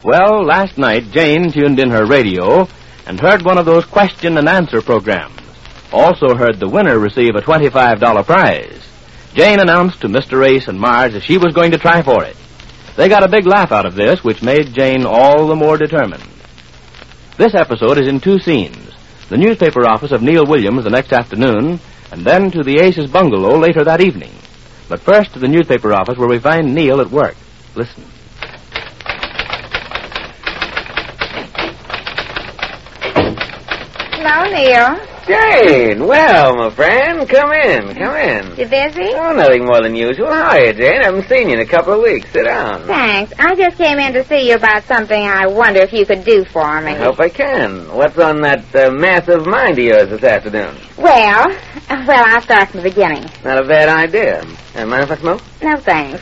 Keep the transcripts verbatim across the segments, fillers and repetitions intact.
Well, last night, Jane tuned in her radio and heard one of those question and answer programs. Also heard the winner receive a twenty-five dollars prize. Jane announced to Mister Ace and Marge that she was going to try for it. They got a big laugh out of this, which made Jane all the more determined. This episode is in two scenes. The newspaper office of Neil Williams the next afternoon, and then to the Ace's bungalow later that evening. But first to the newspaper office where we find Neil at work. Listen. Hello, Neil. Jane, well, my friend, come in, come in. You busy? Oh, nothing more than usual. How are you, Jane? I haven't seen you in a couple of weeks. Sit down. Thanks. I just came in to see you about something I wonder if you could do for me. I hope I can. What's on that uh, massive mind of yours this afternoon? Well, uh, well, I'll start from the beginning. Not a bad idea. Uh, mind if I smoke? No, thanks.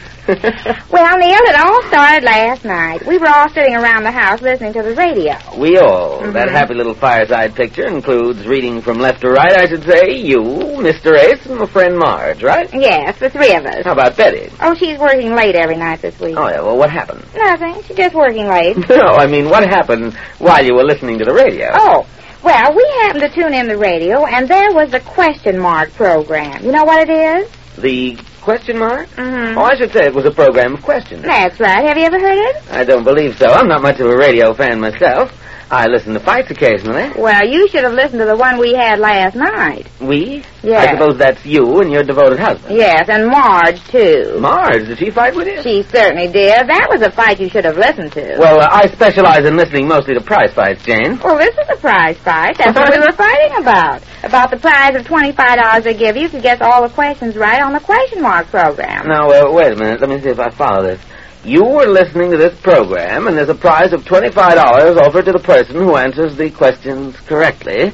Well, Neil, it all started last night. We were all sitting around the house listening to the radio. We all. Mm-hmm. That happy little fireside picture includes reading from left to right, I should say, you, Mister Ace, and my friend Marge, right? Yes, the three of us. How about Betty? Oh, she's working late every night this week. Oh, yeah, well, what happened? Nothing. She's just working late. No, I mean, what happened while you were listening to the radio? Oh, well, we happened to tune in the radio, and there was the question mark program. You know what it is? The question mark? Mm-hmm. Oh, I should say it was a program of questions. That's right. Have you ever heard it? I don't believe so. I'm not much of a radio fan myself. I listen to fights occasionally. Well, you should have listened to the one we had last night. We? Yes. I suppose that's you and your devoted husband. Yes, and Marge, too. Marge, did she fight with you? She certainly did. That was a fight you should have listened to. Well, uh, I specialize in listening mostly to prize fights, Jane. Well, this is a prize fight. That's what we were fighting about. About the prize of twenty-five dollars they give you to get all the questions right on the question mark program. Now, uh, wait a minute. Let me see if I follow this. You were listening to this program, and there's a prize of twenty-five dollars offered to the person who answers the questions correctly.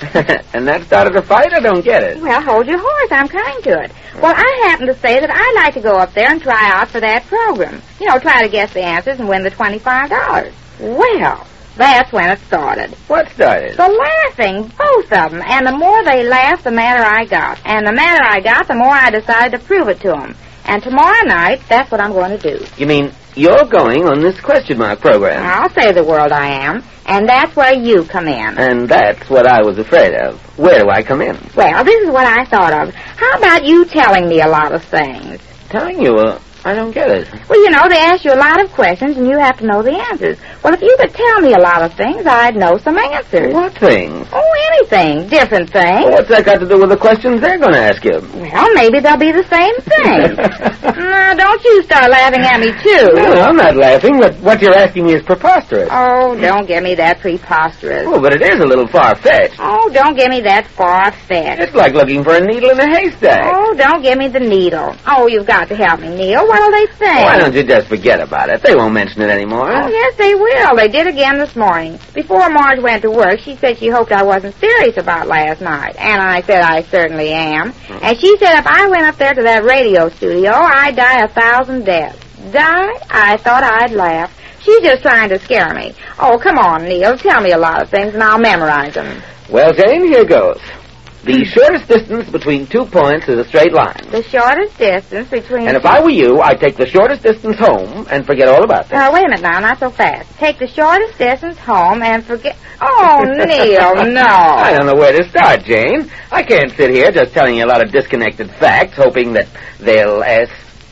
And that started a fight? I don't get it. Well, hold your horse. I'm coming to it. Well, I happen to say that I'd like to go up there and try out for that program. You know, try to guess the answers and win the twenty-five dollars. Well, that's when it started. What started? The laughing, both of them. And the more they laughed, the madder I got. And the madder I got, the more I decided to prove it to them. And tomorrow night, that's what I'm going to do. You mean you're going on this question mark program? I'll save the world I am. And that's where you come in. And that's what I was afraid of. Where do I come in? Well, this is what I thought of. How about you telling me a lot of things? Telling you? Uh, I don't get it. Well, you know, they ask you a lot of questions, and you have to know the answers. Well, if you could tell me a lot of things, I'd know some answers. What things? Oh, anything. Different things. Well, what's that got to do with the questions they're going to ask you? Well, maybe they'll be the same thing. Now, don't you start laughing at me, too. No, I'm not laughing, but what you're asking me is preposterous. Oh, don't give me that preposterous. Oh, but it is a little far-fetched. Oh, don't give me that far-fetched. It's like looking for a needle in a haystack. Oh, don't give me the needle. Oh, you've got to help me, Neil. What'll they say? Why don't you just forget about it? They won't mention it anymore. Oh, yes, they will. They did again this morning. Before Marge went to work, she said she hoped I wasn't serious about last night. And I said I certainly am. Mm-hmm. And she said if I went up there to that radio studio, I'd die a thousand deaths. Die? I thought I'd laugh. She's just trying to scare me. Oh, come on, Neil. Tell me a lot of things, and I'll memorize them. Well, Jane, here goes. The shortest distance between two points is a straight line. The shortest distance between... And if I were you, I'd take the shortest distance home and forget all about that. Now, wait a minute now, not so fast. Take the shortest distance home and forget... Oh, Neil, no. I don't know where to start, Jane. I can't sit here just telling you a lot of disconnected facts, hoping that they'll ask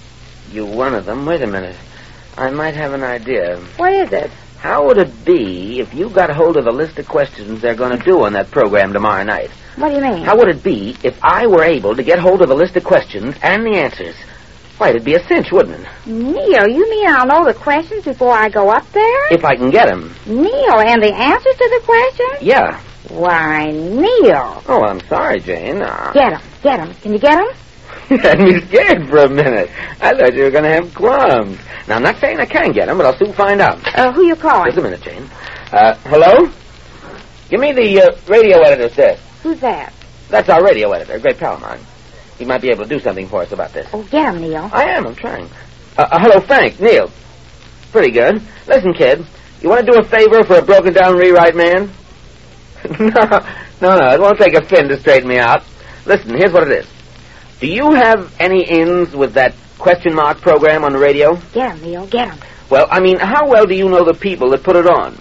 you one of them. Wait a minute. I might have an idea. What is it? How would it be if you got hold of the list of questions they're going to do on that program tomorrow night? What do you mean? How would it be if I were able to get hold of the list of questions and the answers? Why, it'd be a cinch, wouldn't it? Neil, you mean I'll know the questions before I go up there? If I can get them. Neil, and the answers to the questions? Yeah. Why, Neil. Oh, I'm sorry, Jane. Uh... Get them, get them. Can you get them? You had me scared for a minute. I thought you were going to have qualms. Now, I'm not saying I can get them, but I'll soon find out. Uh, who you calling? Just a minute, Jane. Uh, hello? Give me the uh, radio editor's desk. Who's that? That's our radio editor, a great pal of mine. He might be able to do something for us about this. Oh, get him, Neil. I am, I'm trying. Uh, uh, hello, Frank, Neil. Pretty good. Listen, kid, you want to do a favor for a broken-down rewrite man? no, no, no, it won't take a fin to straighten me out. Listen, here's what it is. Do you have any ins with that question mark program on the radio? Get him, Neil, get him. Well, I mean, how well do you know the people that put it on?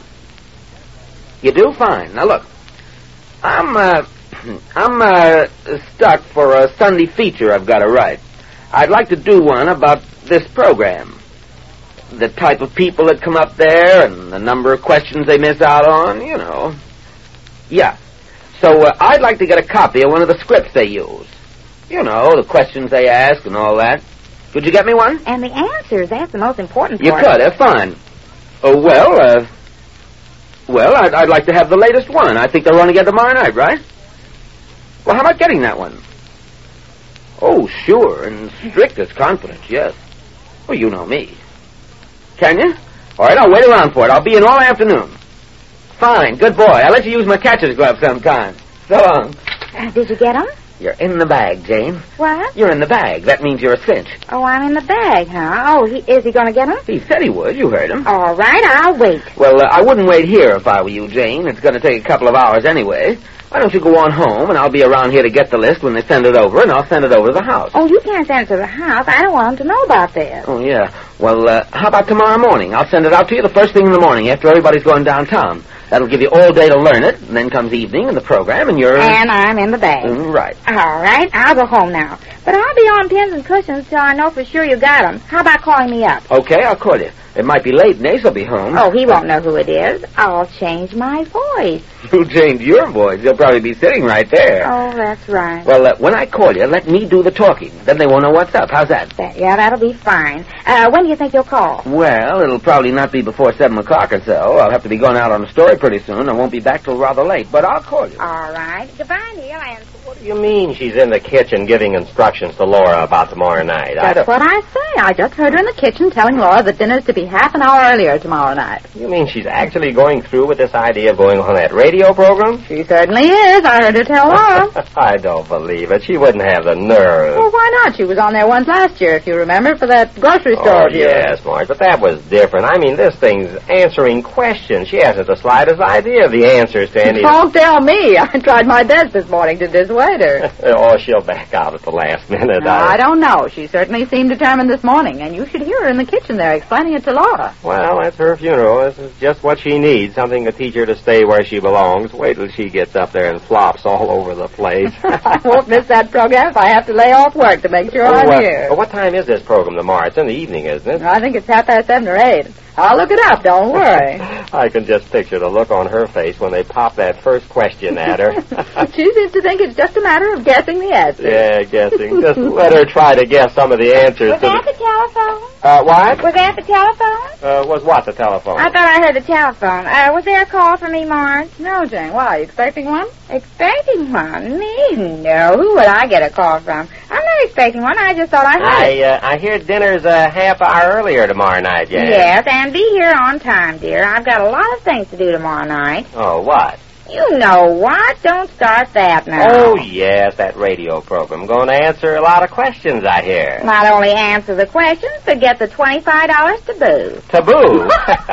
You do? Fine. Now, look. I'm, uh, I'm, uh, stuck for a Sunday feature I've got to write. I'd like to do one about this program. The type of people that come up there and the number of questions they miss out on, you know. Yeah. So, uh, I'd like to get a copy of one of the scripts they use. You know, the questions they ask and all that. Could you get me one? And the answers, that's the most important You part. could, uh, fine. Oh, well, uh, well, I'd, I'd like to have the latest one. I think they're running it tomorrow night, right? Well, how about getting that one? Oh, sure, in strictest confidence, yes. Well, you know me. Can you? All right, I'll wait around for it. I'll be in all afternoon. Fine, good boy. I'll let you use my catcher's glove sometime. So long. Uh, did you get them? You're in the bag, Jane. What? You're in the bag. That means you're a cinch. Oh, I'm in the bag, huh? Oh, he, is he going to get them? He said he would. You heard him. All right, I'll wait. Well, uh, I wouldn't wait here if I were you, Jane. It's going to take a couple of hours anyway. Why don't you go on home, and I'll be around here to get the list when they send it over, and I'll send it over to the house. Oh, you can't send it to the house. I don't want them to know about this. Oh, yeah. Well, uh, how about tomorrow morning? I'll send it out to you the first thing in the morning after everybody's going downtown. That'll give you all day to learn it, and then comes evening and the program, and you're... And I'm in the bag. Mm, right. All right, I'll go home now. But I'll be on pins and cushions till I know for sure you got them. How about calling me up? Okay, I'll call you. It might be late, and Ace will be home. Oh, he won't know who it is. I'll change my voice. You'll change your voice. You'll probably be sitting right there. Oh, that's right. Well, uh, when I call you, let me do the talking. Then they won't know what's up. How's that? That, yeah, that'll be fine. Uh, when do you think you'll call? Well, it'll probably not be before seven o'clock or so. I'll have to be going out on a story pretty soon. I won't be back till rather late, but I'll call you. All right. Goodbye, Neil, and... What do you mean she's in the kitchen giving instructions to Laura about tomorrow night? I That's don't... what I say. I just heard her in the kitchen telling Laura that dinner's to be half an hour earlier tomorrow night. You mean she's actually going through with this idea of going on that radio program? She certainly is. I heard her tell Laura. I don't believe it. She wouldn't have the nerve. Well, why not? She was on there once last year, if you remember, for that grocery store Oh, of yours. yes, Marge, but that was different. I mean, this thing's answering questions. She hasn't the slightest idea of the answers to any... Don't tell me. I tried my best this morning to dissuade her. Oh, she'll back out at the last minute. No, I don't know. She certainly seemed determined this morning, and you should hear her in the kitchen there explaining it to Laura. Well, that's her funeral. This is just what she needs, something to teach her to stay where she belongs. Wait till she gets up there and flops all over the place. I won't miss that program if I have to lay off work to make sure Oh, I'm uh, here. well, what time is this program tomorrow? It's in the evening, isn't it? I think it's half past seven or eight. I'll look it up, don't worry. I can just picture the look on her face when they pop that first question at her. She seems to think it's just a matter of guessing the answer. Yeah, guessing. Just let her try to guess some of the answers. Was to that the... the telephone? Uh, what? Was that the telephone? Uh, was what, the telephone? I thought I heard the telephone. Uh, was there a call for me, Marge? No, Jane. Why? Are you expecting one? Expecting one? Me? No. Who would I get a call from? I'm not expecting one. I just thought I heard it. I, uh, I hear dinner's a half hour earlier tomorrow night, Jane. Yes, and be here on time, dear. I've got a lot of things to do tomorrow night. Oh, what? You know what? Don't start that now. Oh, yes, that radio program. Going to answer a lot of questions, I hear. Not only answer the questions, but get the twenty-five dollars to boo. Taboo.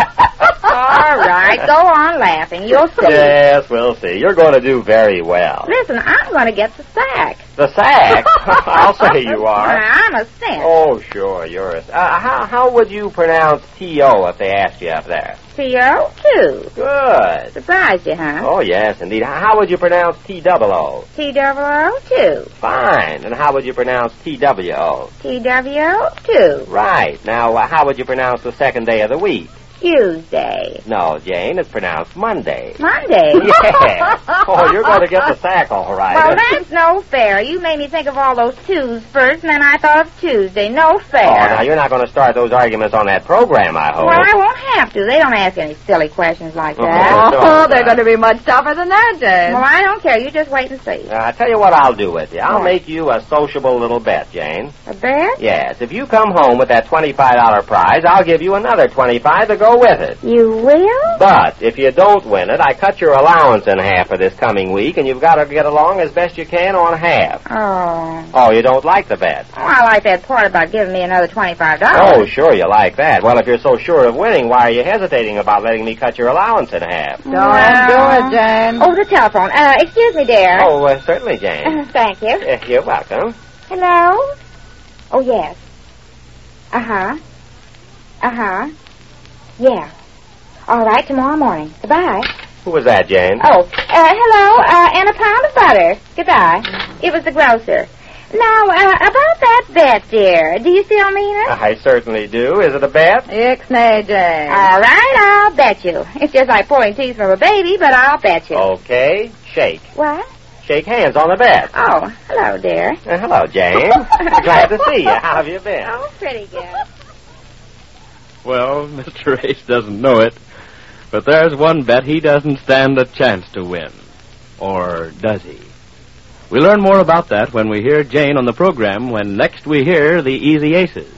All right, go on laughing. You'll see. Yes, we'll see. You're going to do very well. Listen, I'm going to get the sack. The sack? I'll say you are. I'm a cent. Oh, sure, you're a... Uh, how, how would you pronounce T O if they asked you up there? T O two. Good. Surprised you, huh? Oh, yes, indeed. How how would you pronounce T O O? T W O two. Fine. And how would you pronounce T W O? T W O two. Right. Now, uh, how would you pronounce the second day of the week? Tuesday. No, Jane, it's pronounced Monday. Monday. Yeah. Oh, you're going to get the sack all right. Well, that's no fair. You made me think of all those twos first, and then I thought of Tuesday. No fair. Oh, now, you're not going to start those arguments on that program, I hope. Well, I won't have to. They don't ask any silly questions like Oh, that. no, Oh, no. they're going to be much tougher than that, Jane. Well, I don't care. You just wait and see. Uh, I'll tell you what I'll do with you. I'll What? make you a sociable little bet, Jane. A bet? Yes, if you come home with that twenty-five dollar prize, I'll give you another twenty-five to go with it. You will? But if you don't win it, I cut your allowance in half for this coming week, and you've got to get along as best you can on half. Oh. Oh, you don't like the bet? Oh, I like that part about giving me another twenty-five dollars. Oh, sure, you like that. Well, if you're so sure of winning, why are you hesitating about letting me cut your allowance in half? Don't Well- do it, Jane. Oh, the telephone. Uh, excuse me, dear. Oh, uh, certainly, Jane. Uh, thank you. Uh, You're welcome. Hello? Oh, yes. Uh-huh. Uh-huh. Yeah. All right, tomorrow morning. Goodbye. Who was that, Jane? Oh, uh, hello, uh, and a pound of butter. Goodbye. It was the grocer. Now, uh, about that bet, dear, do you still mean it? I certainly do. Is it a bet? Ixnay, Jane. All right, I'll bet you. It's just like pulling teeth from a baby, but I'll bet you. Okay. Shake. What? Shake hands on the bet. Oh, hello, dear. Uh, hello, Jane. Glad to see you. How have you been? Oh, pretty good. Well, Mister Race doesn't know it, but there's one bet he doesn't stand a chance to win. Or does he? We learn more about that when we hear Jane on the program when next we hear the Easy Aces.